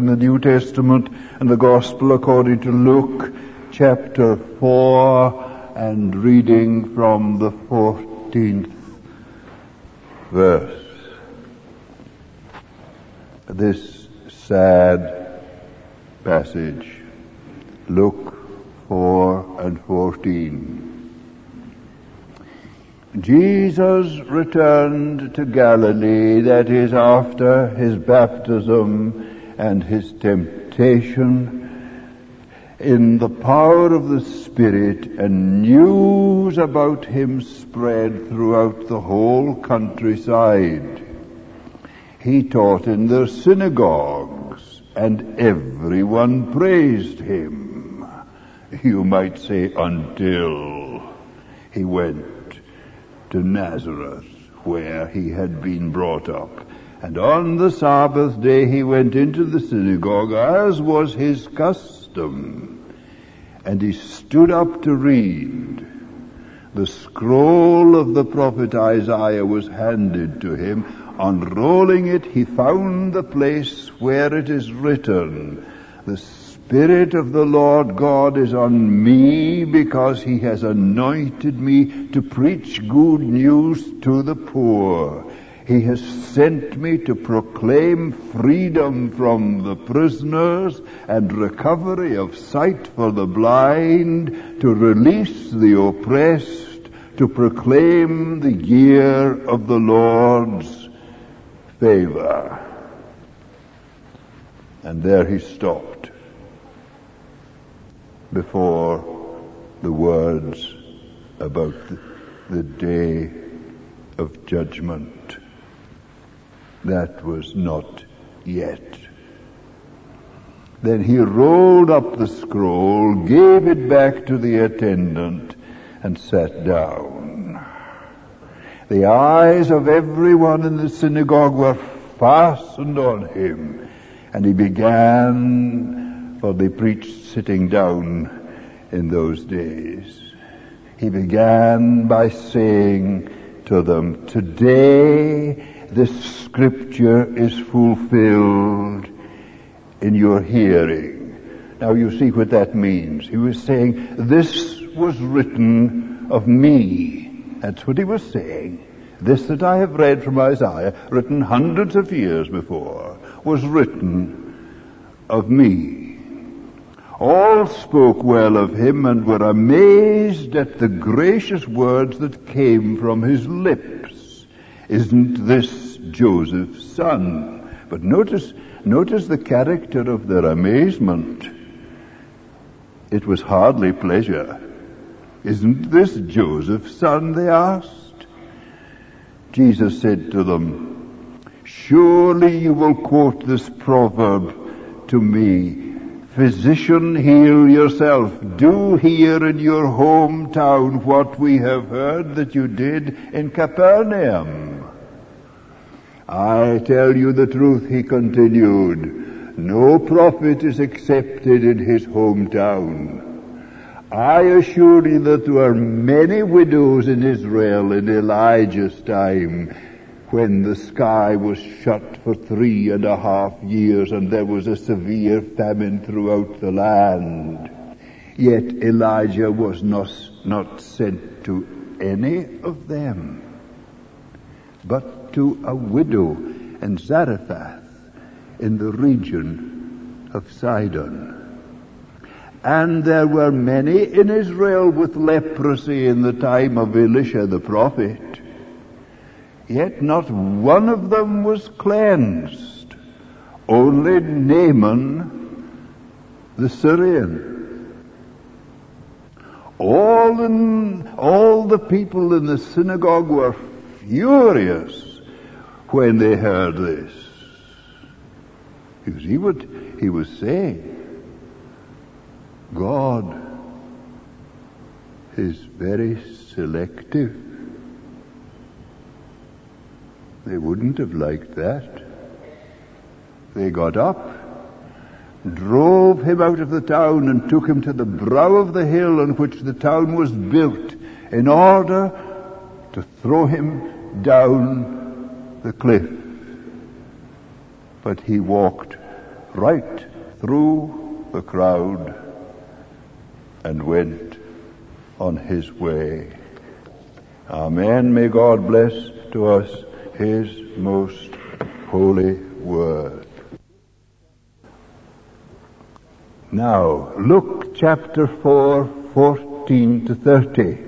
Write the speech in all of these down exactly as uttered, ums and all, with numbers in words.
the New Testament and the Gospel according to Luke, chapter four, and reading from the fourteenth verse. This sad passage, Luke four and fourteen. Jesus returned to Galilee, that is, after his baptism and his temptation, in the power of the Spirit, and news about him spread throughout the whole countryside. He taught in their synagogues, and everyone praised him. You might say, until he went to Nazareth, where he had been brought up. And on the Sabbath day he went into the synagogue, as was his custom. And he stood up to read. The scroll of the prophet Isaiah was handed to him. Unrolling it, he found the place where it is written, "The Spirit of the Lord God is on me, because he has anointed me to preach good news to the poor. He has sent me to proclaim freedom from the prisoners and recovery of sight for the blind, to release the oppressed, to proclaim the year of the Lord's favor." And there he stopped before the words about the, the day of judgment. That was not yet. Then he rolled up the scroll, gave it back to the attendant, and sat down. The eyes of everyone in the synagogue were fastened on him, and he began, for they preached sitting down in those days. He began by saying to them, "Today this scripture is fulfilled in your hearing." Now you see what that means. He was saying, this was written of me. That's what he was saying. This that I have read from Isaiah, written hundreds of years before, was written of me. All spoke well of him and were amazed at the gracious words that came from his lips. Isn't this Joseph's son? But notice, notice the character of their amazement. It was hardly pleasure. Isn't this Joseph's son? They asked. Jesus said to them, "Surely you will quote this proverb to me, 'Physician, heal yourself. Do here in your hometown what we have heard that you did in Capernaum.' I tell you the truth," he continued, "no prophet is accepted in his hometown. I assure you that there were many widows in Israel in Elijah's time, when the sky was shut for three and a half years and there was a severe famine throughout the land. Yet Elijah was not, not sent to any of them, but to a widow in Zarephath in the region of Sidon. And there were many in Israel with leprosy in the time of Elisha the prophet. Yet not one of them was cleansed, only Naaman the Syrian. All, in, all the people in the synagogue were furious when they heard this. You see what he was saying? God is very selective. They wouldn't have liked that. They got up, drove him out of the town, and took him to the brow of the hill on which the town was built, in order to throw him down the cliff. But he walked right through the crowd and went on his way. Amen. May God bless to us his most holy word. Now, Luke chapter four, fourteen to thirty.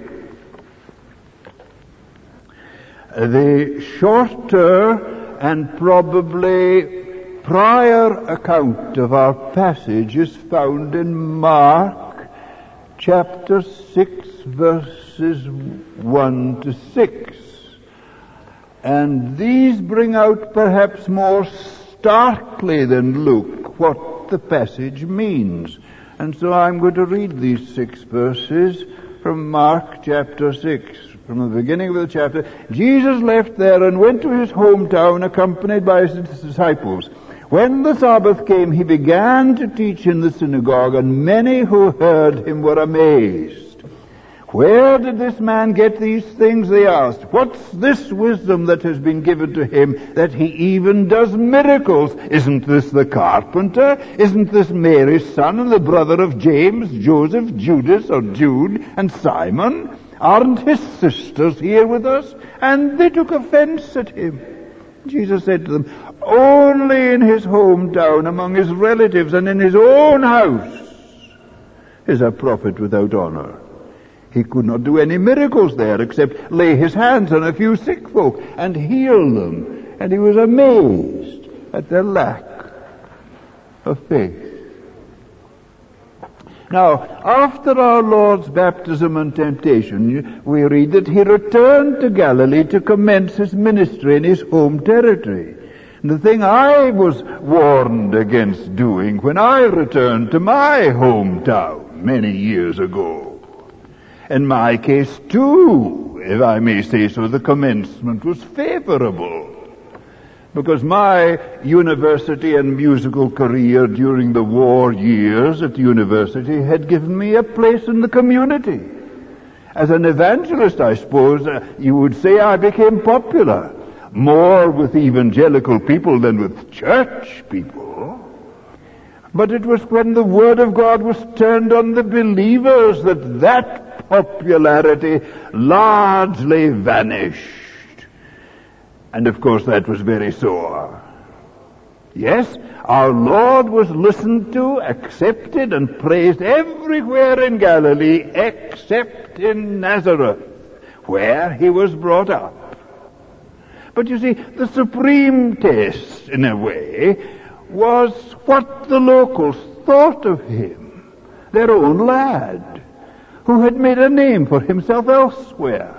The shorter and probably prior account of our passage is found in Mark chapter six, verses one to six. And these bring out perhaps more starkly than Luke what the passage means. And so I'm going to read these six verses from Mark chapter six. From the beginning of the chapter, Jesus left there and went to his hometown accompanied by his disciples. When the Sabbath came, he began to teach in the synagogue, and many who heard him were amazed. Where did this man get these things, they asked. What's this wisdom that has been given to him, that he even does miracles? Isn't this the carpenter? Isn't this Mary's son and the brother of James, Joseph, Judas, or Jude, and Simon? Aren't his sisters here with us? And they took offense at him. Jesus said to them, only in his hometown, among his relatives, and in his own house is a prophet without honor. He could not do any miracles there except lay his hands on a few sick folk and heal them. And he was amazed at their lack of faith. Now, after our Lord's baptism and temptation, we read that he returned to Galilee to commence his ministry in his home territory. And the thing I was warned against doing when I returned to my hometown many years ago. In my case, too, if I may say so, the commencement was favorable. Because my university and musical career during the war years at university had given me a place in the community. As an evangelist, I suppose, uh, you would say I became popular, more with evangelical people than with church people. But it was when the Word of God was turned on the believers that that popularity largely vanished. And of course that was very sore. Yes, our Lord was listened to, accepted, and praised everywhere in Galilee except in Nazareth, where he was brought up. But you see, the supreme test, in a way, was what the locals thought of him, their own lad, who had made a name for himself elsewhere.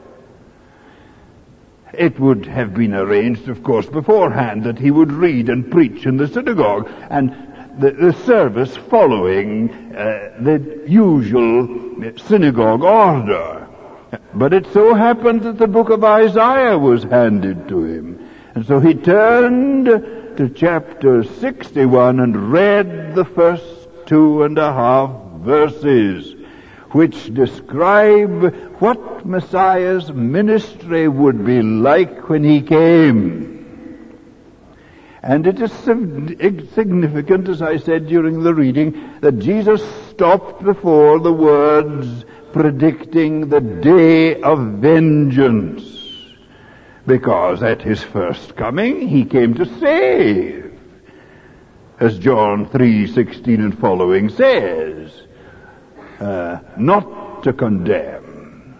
It would have been arranged, of course, beforehand that he would read and preach in the synagogue, and the, the service following uh, the usual synagogue order. But it so happened that the book of Isaiah was handed to him. And so he turned to chapter sixty-one and read the first two and a half verses, which describe what Messiah's ministry would be like when he came. And it is significant, as I said during the reading, that Jesus stopped before the words predicting the day of vengeance, because at his first coming he came to save, as John three sixteen and following says, uh, not to condemn.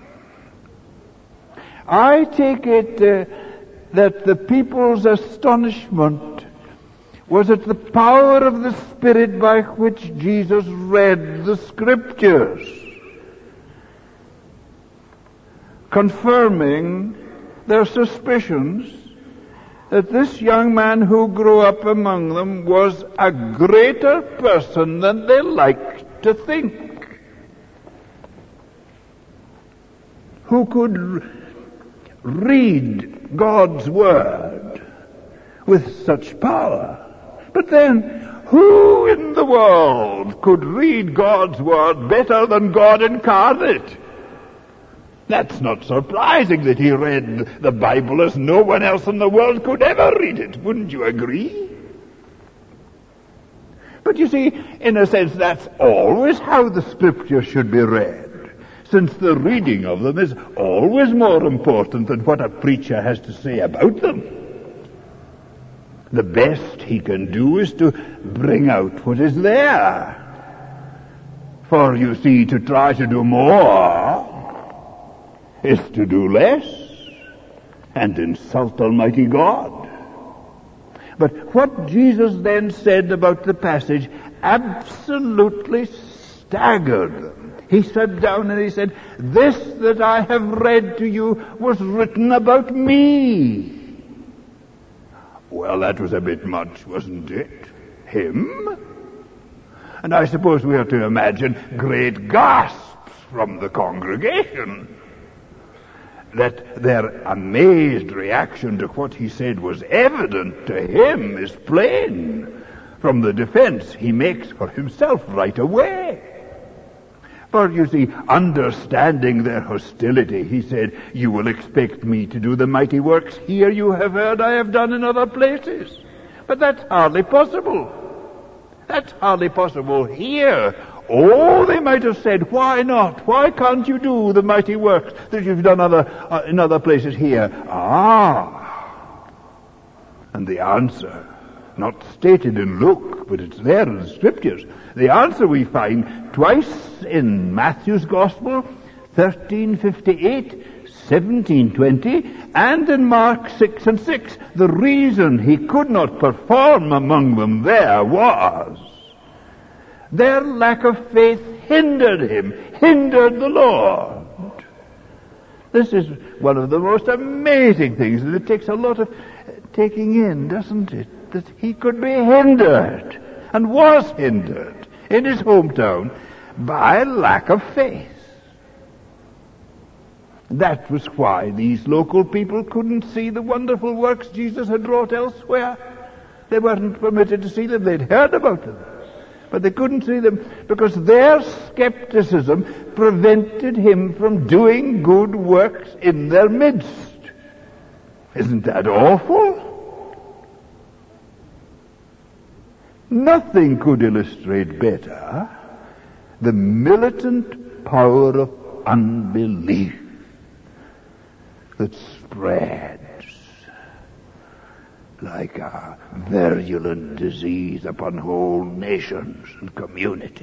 I take it uh, that the people's astonishment was at the power of the Spirit by which Jesus read the Scriptures, confirming their suspicions that this young man who grew up among them was a greater person than they liked to think, who could read God's Word with such power. But then, who in the world could read God's Word better than God incarnate? That's not surprising that he read the Bible as no one else in the world could ever read it. Wouldn't you agree? But you see, in a sense, that's always how the Scriptures should be read, since the reading of them is always more important than what a preacher has to say about them. The best he can do is to bring out what is there. For, you see, to try to do more is to do less and insult Almighty God. But what Jesus then said about the passage absolutely staggered them. He sat down and he said, "This that I have read to you was written about me." Well, that was a bit much, wasn't it? Him? And I suppose we have to imagine great gasps from the congregation. That their amazed reaction to what he said was evident to him is plain from the defense he makes for himself right away. For, you see, understanding their hostility, he said, "You will expect me to do the mighty works here you have heard I have done in other places." But that's hardly possible. That's hardly possible here. Oh, they might have said, "Why not? Why can't you do the mighty works that you've done other, uh, in other places here?" Ah! And the answer, not stated in Luke, but it's there in the Scriptures. The answer we find twice in Matthew's Gospel, thirteen fifty-eight, seventeen twenty, and in Mark six and six. The reason he could not perform among them there was their lack of faith hindered him, hindered the Lord. This is one of the most amazing things, and it takes a lot of taking in, doesn't it? That he could be hindered, and was hindered, in his hometown by lack of faith. That was why these local people couldn't see the wonderful works Jesus had wrought elsewhere. They weren't permitted to see them. They'd heard about them, but they couldn't see them because their skepticism prevented him from doing good works in their midst. Isn't that awful? Nothing could illustrate better the militant power of unbelief that spreads like a virulent disease upon whole nations and communities.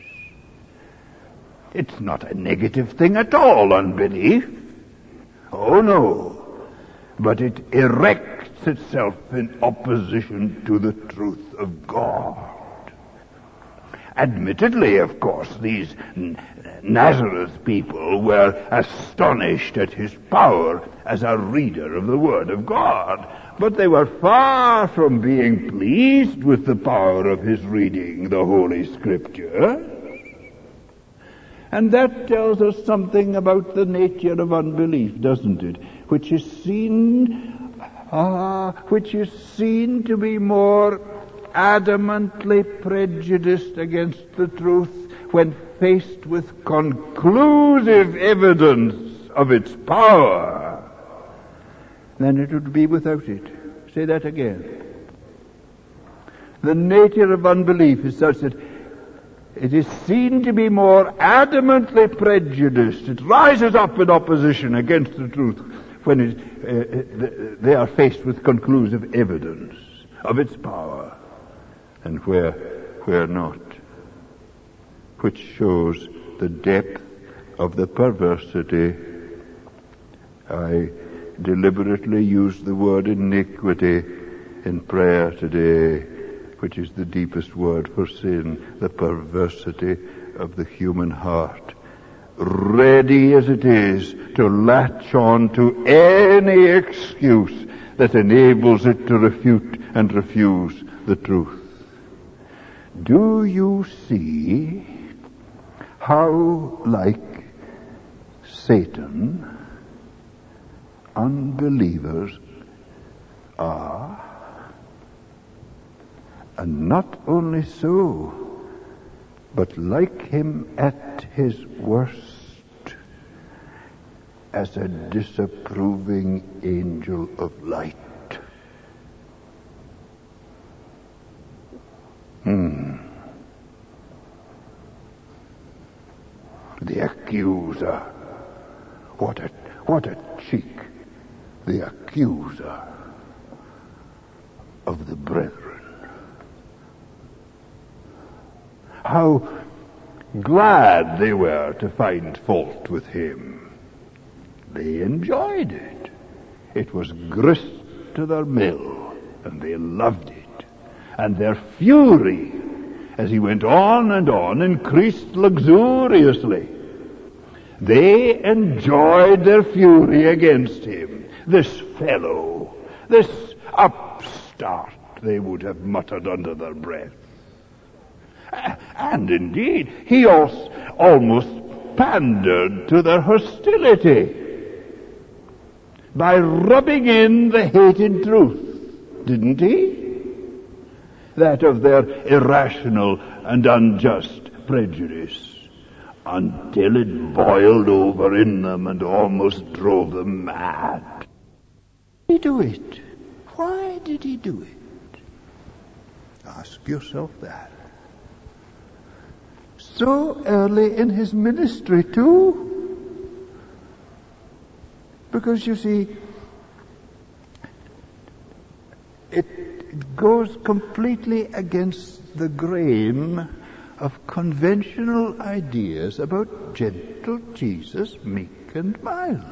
It's not a negative thing at all, unbelief. Oh no. But it erects itself in opposition to the truth of God. Admittedly, of course, these N- Nazareth people were astonished at his power as a reader of the Word of God, but they were far from being pleased with the power of his reading the Holy Scripture. And that tells us something about the nature of unbelief, doesn't it? Which is seen, ah, which is seen to be more adamantly prejudiced against the truth when faced with conclusive evidence of its power than it would be without it. Say that again. The nature of unbelief is such that it is seen to be more adamantly prejudiced. It rises up in opposition against the truth when it, uh, they are faced with conclusive evidence of its power, and where, where not. Which shows the depth of the perversity. I deliberately use the word iniquity in prayer today, which is the deepest word for sin, the perversity of the human heart, ready as it is to latch on to any excuse that enables it to refute and refuse the truth. Do you see how, like Satan, unbelievers are? And not only so, but like him at his worst, as a disapproving angel of light. Hmm. accuser. What a, what a cheek. The accuser of the brethren. How glad they were to find fault with him. They enjoyed it. It was grist to their mill, and they loved it. And their fury, as he went on and on, increased luxuriously. They enjoyed their fury against him. This fellow, this upstart, they would have muttered under their breath. And indeed, he also almost pandered to their hostility by rubbing in the hated truth, didn't he? That of their irrational and unjust prejudice, until it boiled over in them and almost drove them mad. Why did he do it? Why did he do it? Ask yourself that. So early in his ministry too. Because you see, it goes completely against the grain of conventional ideas about gentle Jesus, meek and mild.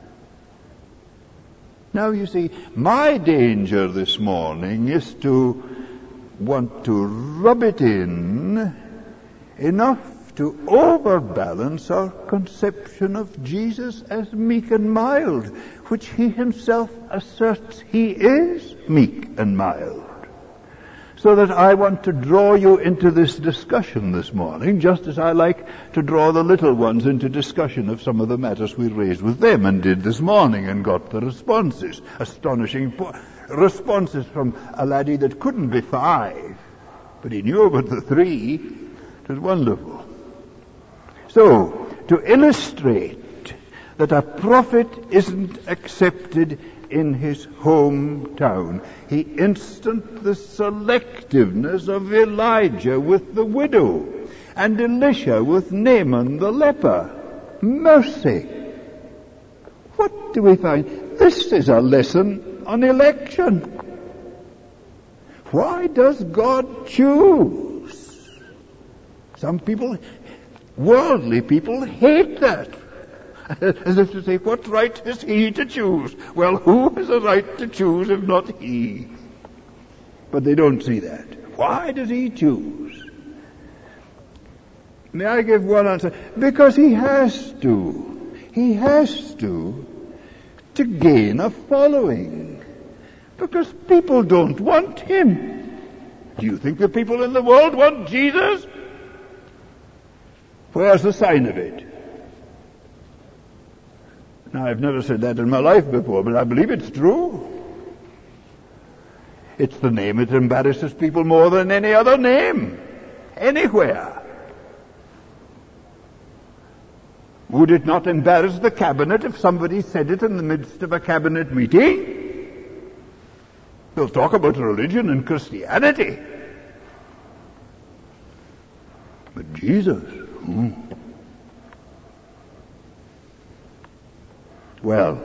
Now you see, my danger this morning is to want to rub it in enough to overbalance our conception of Jesus as meek and mild, which he himself asserts he is meek and mild. So that I want to draw you into this discussion this morning, just as I like to draw the little ones into discussion of some of the matters we raised with them and did this morning and got the responses. Astonishing po- responses from a laddie that couldn't be five, but he knew about the three. It was wonderful. So, to illustrate that a prophet isn't accepted in his hometown, he instanced the selectiveness of Elijah with the widow and Elisha with Naaman the leper. Mercy! What do we find? This is a lesson on election. Why does God choose? Some people, worldly people, hate that. As if to say, what right has he to choose? Well, who has a right to choose if not he? But they don't see that. Why does he choose? May I give one answer? Because he has to. He has to, to gain a following. Because people don't want him. Do you think the people in the world want Jesus? Where's the sign of it? Now, I've never said that in my life before, but I believe it's true. It's the name that embarrasses people more than any other name, anywhere. Would it not embarrass the cabinet if somebody said it in the midst of a cabinet meeting? They'll talk about religion and Christianity. But Jesus, hmm. Well,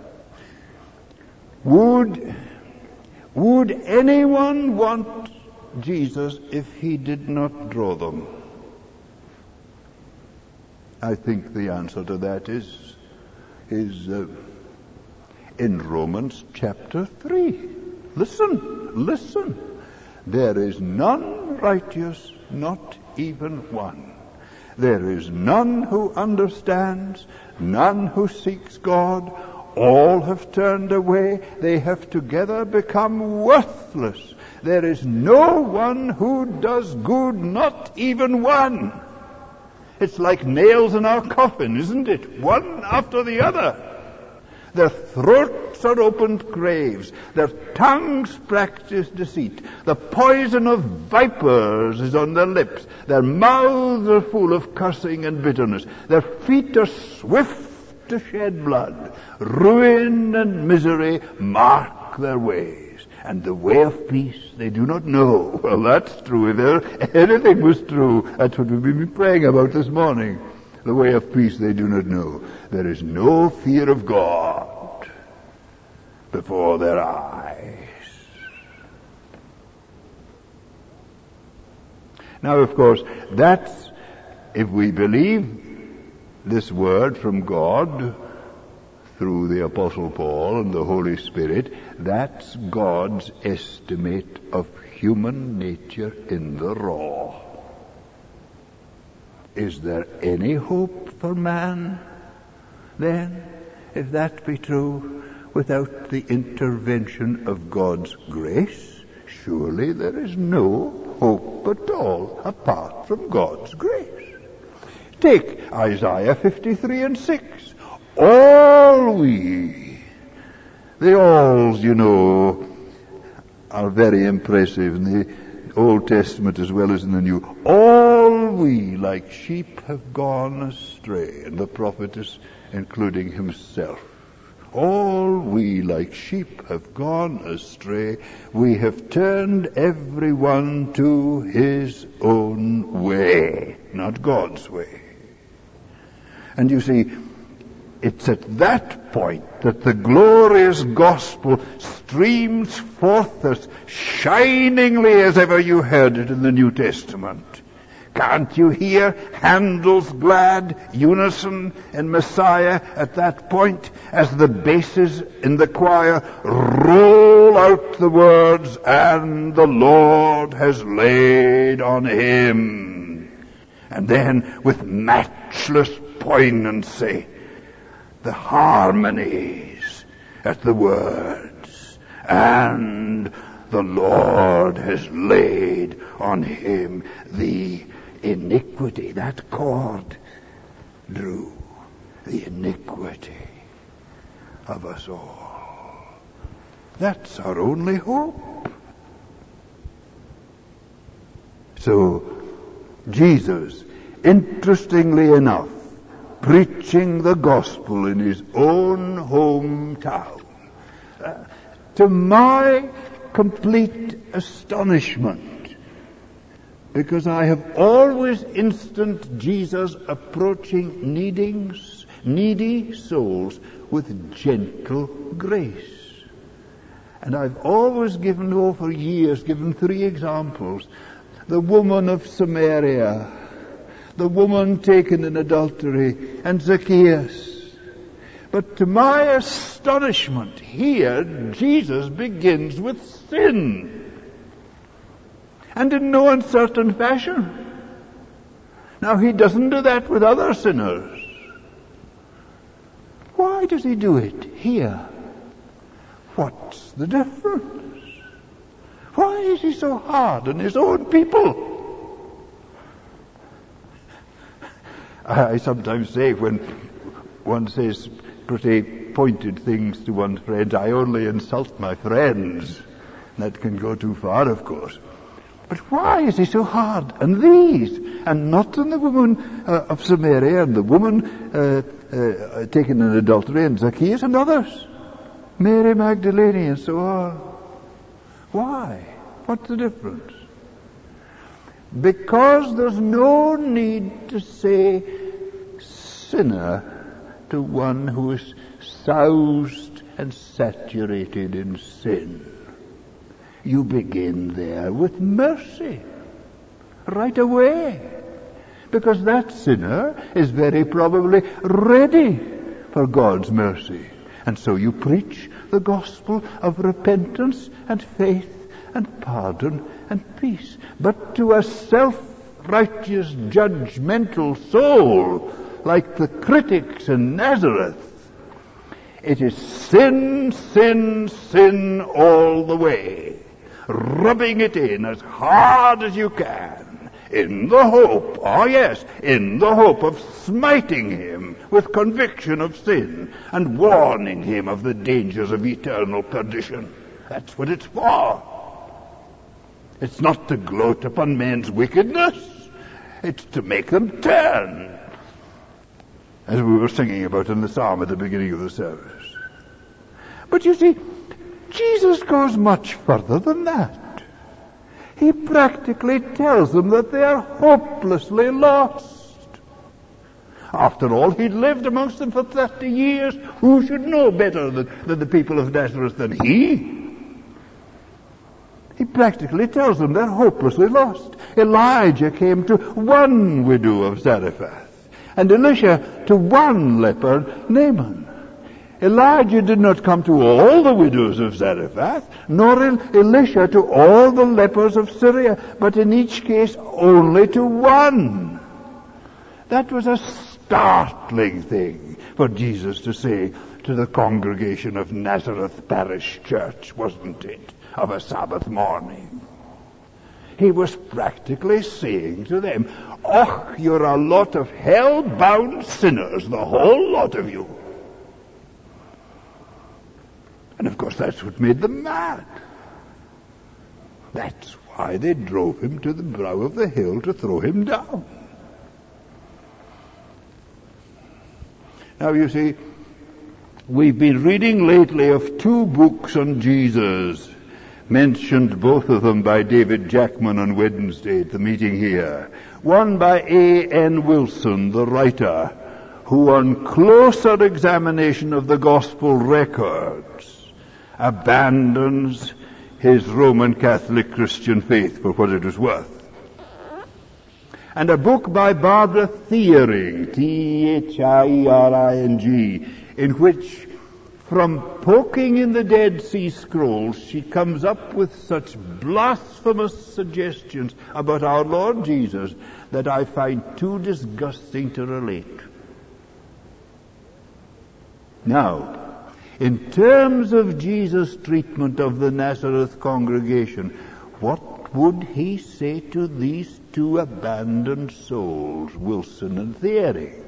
would, would anyone want Jesus if he did not draw them? I think the answer to that is, is uh, in Romans chapter three. Listen, listen. There is none righteous, not even one. There is none who understands, none who seeks God. All have turned away. They have together become worthless. There is no one who does good, not even one. It's like nails in our coffin, isn't it? One after the other. Their throats are opened graves. Their tongues practice deceit. The poison of vipers is on their lips. Their mouths are full of cursing and bitterness. Their feet are swift to shed blood. Ruin and misery mark their ways. And the way of peace they do not know. Well, that's true. If there, anything was true, that's what we've been praying about this morning. the way of peace they do not know. There is no fear of God before their eyes. Now, of course, that's, if we believe this word from God through the Apostle Paul and the Holy Spirit, that's God's estimate of human nature in the raw. Is there any hope for man, then, if that be true, without the intervention of God's grace? Surely there is no hope at all apart from God's grace. Take Isaiah fifty-three and six. All we, the alls, you know, are very impressive in the Old Testament as well as in the New. All we, like sheep, have gone astray. And the prophet is including himself. All we, like sheep, have gone astray. We have turned everyone to his own way, not God's way. And you see, it's at that point that the glorious gospel streams forth as shiningly as ever you heard it in the New Testament. Can't you hear Handel's glad unison in Messiah at that point as the basses in the choir roll out the words, "And the Lord has laid on him." And then with matchless poignancy, the harmonies at the words, "And the Lord has laid on him the iniquity." That chord drew the iniquity of us all. That's our only hope. So, Jesus, interestingly enough, preaching the gospel in his own hometown, uh, to my complete astonishment, because I have always instanced Jesus approaching needings, needy souls with gentle grace. And I've always given, oh, for years, given three examples. The woman of Samaria, the woman taken in adultery, and Zacchaeus. But to my astonishment, here Jesus begins with sin. And in no uncertain fashion. Now, he doesn't do that with other sinners. Why does he do it here? What's the difference? Why is he so hard on his own people? I sometimes say, when one says pretty pointed things to one's friends, I only insult my friends. That can go too far, of course. But why is he so hard on these, and not on the woman uh, of Samaria, and the woman uh, uh, taken in adultery, and Zacchaeus and others, Mary Magdalene and so on? Why? What's the difference? Because there's no need to say sinner to one who is soused and saturated in sin. You begin there with mercy right away, because that sinner is very probably ready for God's mercy. And so you preach the gospel of repentance and faith and pardon and peace. But to a self-righteous, judgmental soul, like the critics in Nazareth, it is sin, sin, sin all the way, rubbing it in as hard as you can, in the hope, oh yes, in the hope of smiting him with conviction of sin and warning him of the dangers of eternal perdition. That's what it's for. It's not to gloat upon men's wickedness. It's to make them turn, as we were singing about in the psalm at the beginning of the service. But you see, Jesus goes much further than that. He practically tells them that they are hopelessly lost. After all, he'd lived amongst them for thirty years. Who should know better than, than the people of Nazareth than he? He practically tells them they're hopelessly lost. Elijah came to one widow of Zarephath, and Elisha to one leper, Naaman. Elijah did not come to all the widows of Zarephath, nor Elisha to all the lepers of Syria, but in each case only to one. That was a startling thing for Jesus to say to the congregation of Nazareth Parish Church, wasn't it, of a Sabbath morning? He was practically saying to them, "Oh, you're a lot of hell-bound sinners, the whole lot of you." And of course that's what made them mad. That's why they drove him to the brow of the hill to throw him down. Now you see, we've been reading lately of two books on Jesus, mentioned both of them by David Jackman on Wednesday at the meeting here. One by A N Wilson, the writer, who on closer examination of the gospel records abandons his Roman Catholic Christian faith for what it was worth. And a book by Barbara Thiering, T H I E R I N G, in which, from poking in the Dead Sea Scrolls, she comes up with such blasphemous suggestions about our Lord Jesus that I find too disgusting to relate. Now, in terms of Jesus' treatment of the Nazareth congregation, what would he say to these two abandoned souls, Wilson and Thiering?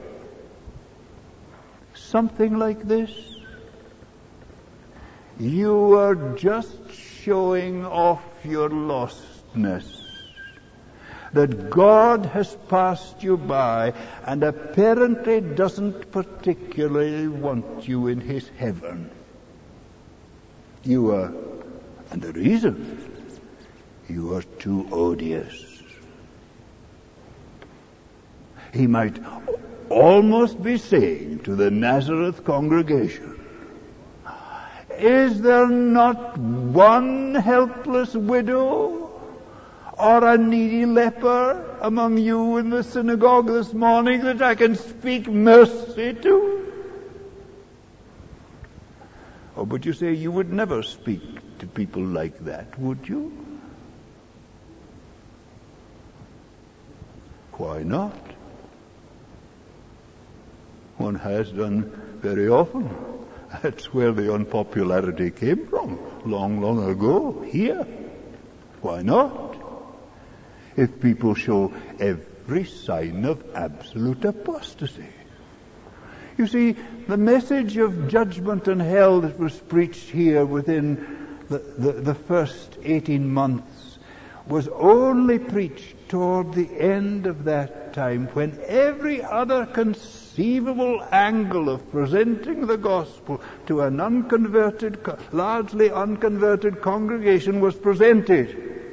Something like this: "You are just showing off your lostness, that God has passed you by and apparently doesn't particularly want you in his heaven. You are, and the reason, you are too odious." He might almost be saying to the Nazareth congregation, "Is there not one helpless widow or a needy leper among you in the synagogue this morning that I can speak mercy to?" Oh, but you say you would never speak to people like that, would you? Why not? One has done very often. That's where the unpopularity came from, long, long ago, here. Why not? If people show every sign of absolute apostasy. You see, the message of judgment and hell that was preached here within the, the, the first eighteen months was only preached toward the end of that time, when every other conceivable angle of presenting the gospel to an unconverted, largely unconverted congregation was presented.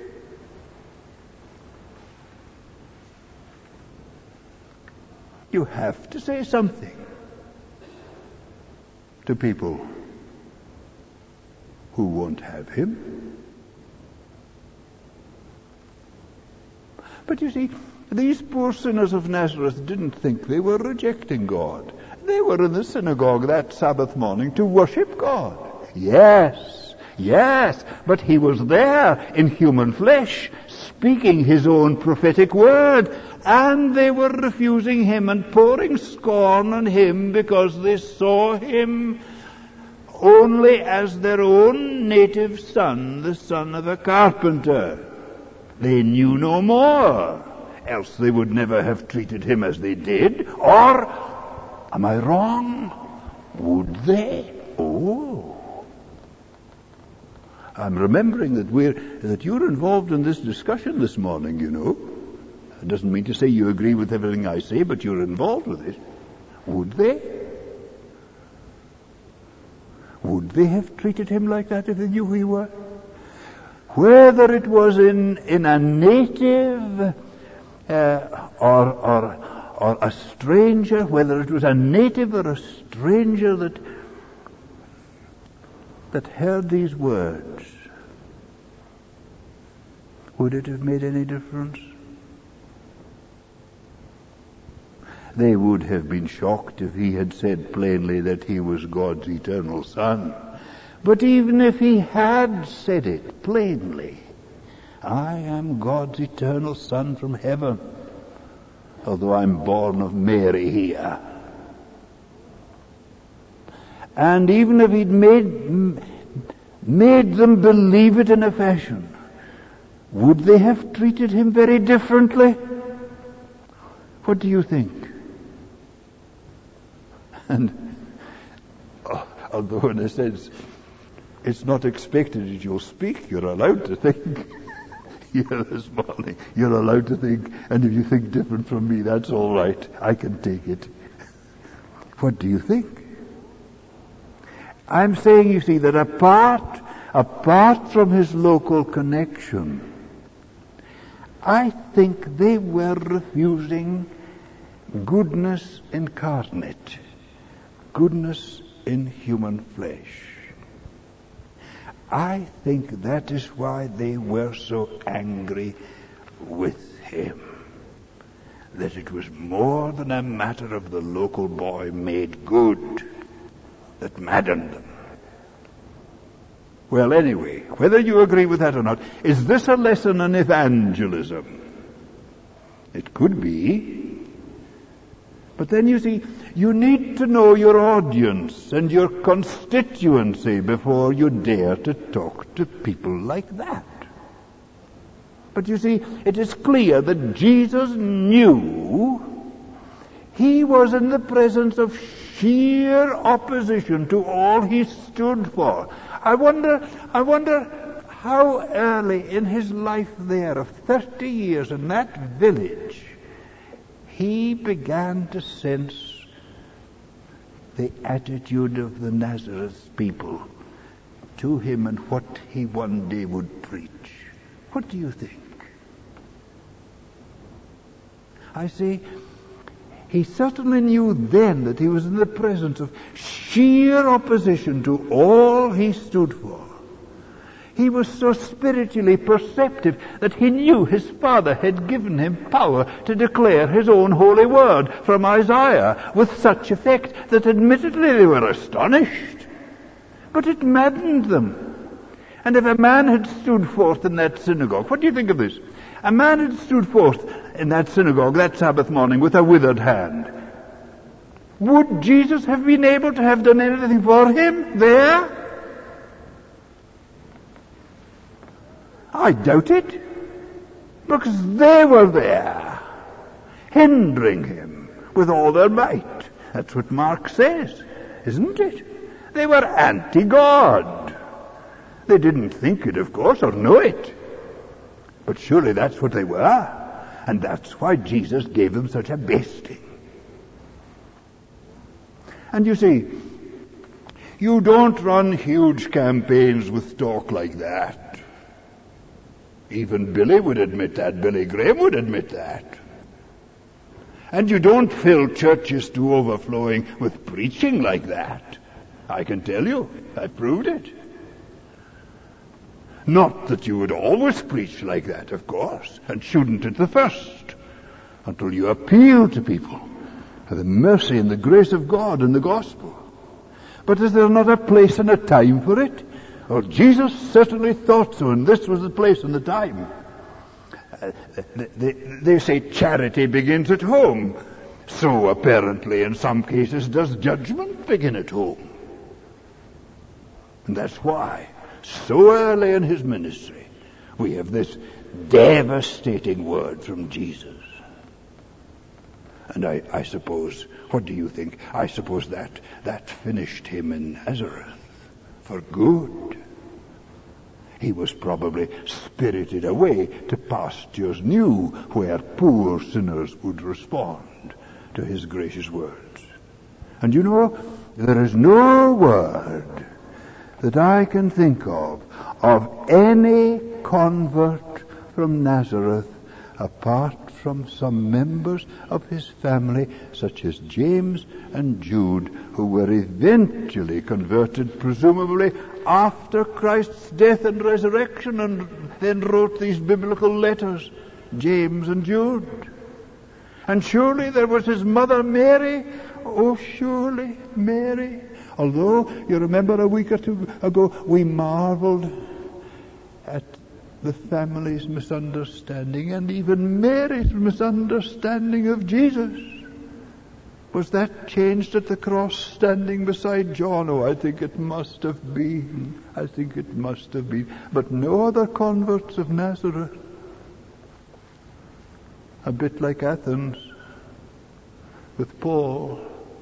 You have to say something to people who won't have him. But you see, these poor sinners of Nazareth didn't think they were rejecting God. They were in the synagogue that Sabbath morning to worship God. Yes, yes, but he was there in human flesh, speaking his own prophetic word, and they were refusing him and pouring scorn on him because they saw him only as their own native son, the son of a carpenter. They knew no more, else they would never have treated him as they did. Or, am I wrong? Would they? Oh. I'm remembering that we're, that you're involved in this discussion this morning, you know. It doesn't mean to say you agree with everything I say, but you're involved with it. Would they? Would they have treated him like that if they knew who he was? Whether it was in, in a native uh, or, or, or a stranger, whether it was a native or a stranger that that heard these words, would it have made any difference? They would have been shocked if he had said plainly that he was God's eternal Son. But even if he had said it plainly, I am God's eternal Son from heaven, although I'm born of Mary here. And even if he'd made, made them believe it in a fashion, would they have treated him very differently? What do you think? And although in a sense it's not expected that you'll speak, you're allowed to think. Here this morning, you're allowed to think, and if you think different from me, that's all right. I can take it. What do you think? I'm saying, you see, that apart, apart from his local connection, I think they were refusing goodness incarnate, goodness in human flesh. I think that is why they were so angry with him, that it was more than a matter of the local boy made good that maddened them. Well, anyway, whether you agree with that or not, is this a lesson in evangelism? It could be. But then you see, you need to know your audience and your constituency before you dare to talk to people like that. But you see, it is clear that Jesus knew he was in the presence of sheer opposition to all he stood for. I wonder, I wonder how early in his life there of thirty years in that village, he began to sense the attitude of the Nazareth people to him and what he one day would preach. What do you think? I say, he certainly knew then that he was in the presence of sheer opposition to all he stood for. He was so spiritually perceptive that he knew his Father had given him power to declare his own holy word from Isaiah with such effect that admittedly they were astonished. But it maddened them. And if a man had stood forth in that synagogue, what do you think of this? A man had stood forth in that synagogue that Sabbath morning with a withered hand. Would Jesus have been able to have done anything for him there? I doubt it, because they were there, hindering him with all their might. That's what Mark says, isn't it? They were anti-God. They didn't think it, of course, or know it. But surely that's what they were. And that's why Jesus gave them such a besting. And you see, you don't run huge campaigns with talk like that. Even Billy would admit that. Billy Graham would admit that. And you don't fill churches to overflowing with preaching like that. I can tell you, I proved it. Not that you would always preach like that, of course, and shouldn't at the first, until you appeal to people for the mercy and the grace of God and the gospel. But is there not a place and a time for it? Well, Jesus certainly thought so, and this was the place and the time. Uh, they, they say charity begins at home. So apparently in some cases does judgment begin at home. And that's why, so early in his ministry, we have this devastating word from Jesus. And I, I suppose, what do you think? I suppose that that finished him in Nazareth for good. He was probably spirited away to pastures new, where poor sinners would respond to his gracious words. And you know, there is no word that I can think of, of any convert from Nazareth apart from some members of his family, such as James and Jude, who were eventually converted, presumably after Christ's death and resurrection, and then wrote these biblical letters, James and Jude. And surely there was his mother Mary. Oh, surely Mary. Although, you remember a week or two ago, we marveled at the family's misunderstanding, and even Mary's misunderstanding of Jesus. Was that changed at the cross, standing beside John? Oh, I think it must have been. I think it must have been. But no other converts of Nazareth. A bit like Athens with Paul.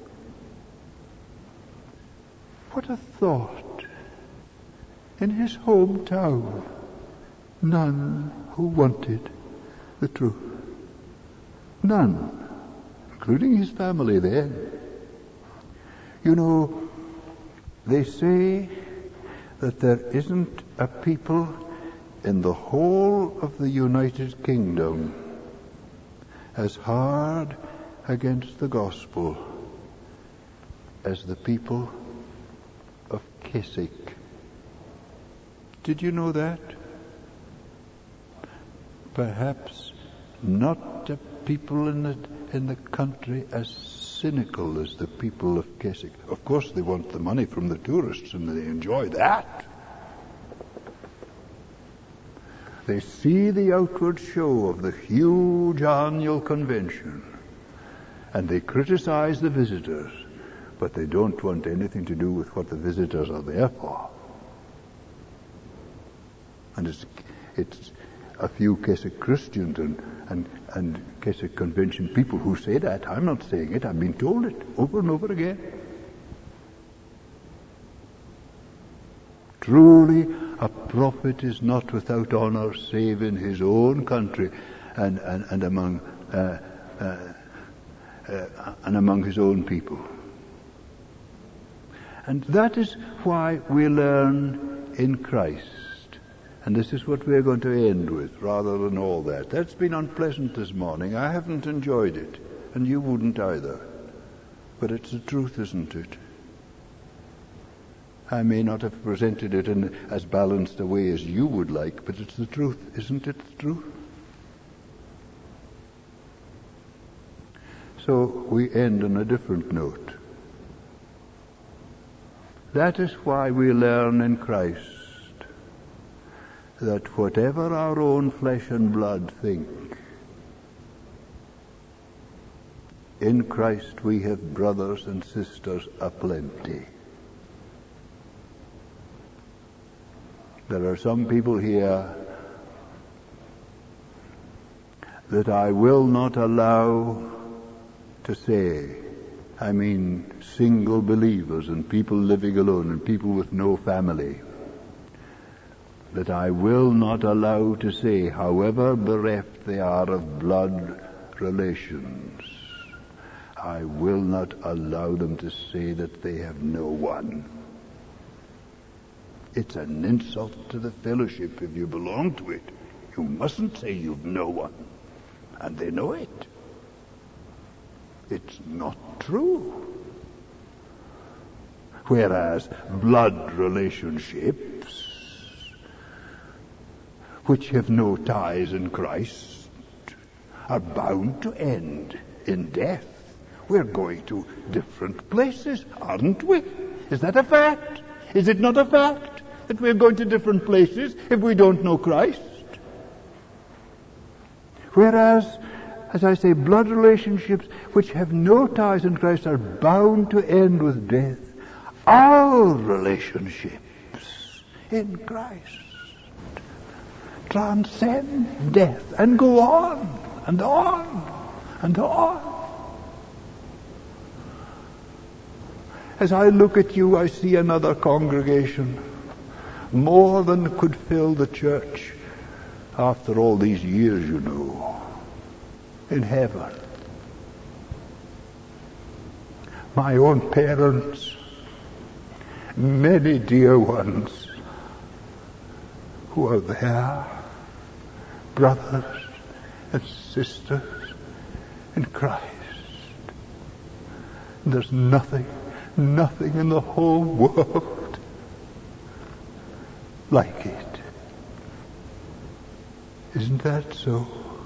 What a thought. In his hometown, none who wanted the truth. None, including his family then. You know, they say that there isn't a people in the whole of the United Kingdom as hard against the gospel as the people of Keswick. Did you know that? Perhaps not a people in the, in the country as cynical as the people of Keswick. Of course they want the money from the tourists and they enjoy that. They see the outward show of the huge annual convention and they criticize the visitors, but they don't want anything to do with what the visitors are there for. And it's, it's a few Keswick Christians and, and, and Keswick Convention people who say that. I'm not saying it. I've been told it over and over again. Truly, a prophet is not without honor save in his own country and, and, and among uh, uh, uh, and among his own people. And that is why we learn in Christ. And this is what we're going to end with, rather than all that. That's been unpleasant this morning. I haven't enjoyed it, and you wouldn't either. But it's the truth, isn't it? I may not have presented it in as balanced a way as you would like, but it's the truth. Isn't it the truth? So we end on a different note. That is why we learn in Christ that whatever our own flesh and blood think, in Christ we have brothers and sisters aplenty. There are some people here that I will not allow to say, I mean single believers and people living alone and people with no family, that I will not allow to say, however bereft they are of blood relations, I will not allow them to say that they have no one. It's an insult to the fellowship if you belong to it. You mustn't say you've no one. And they know it. It's not true. Whereas blood relationships, which have no ties in Christ, are bound to end in death. We're going to different places, aren't we? Is that a fact? Is it not a fact that we're going to different places if we don't know Christ? Whereas, as I say, blood relationships which have no ties in Christ are bound to end with death. Our relationships in Christ transcend death and go on and on and on. As I look at you, I see another congregation, more than could fill the church after all these years, you know, in heaven. My own parents, many dear ones who are there, brothers and sisters in Christ. There's nothing, nothing in the whole world like it. Isn't that so?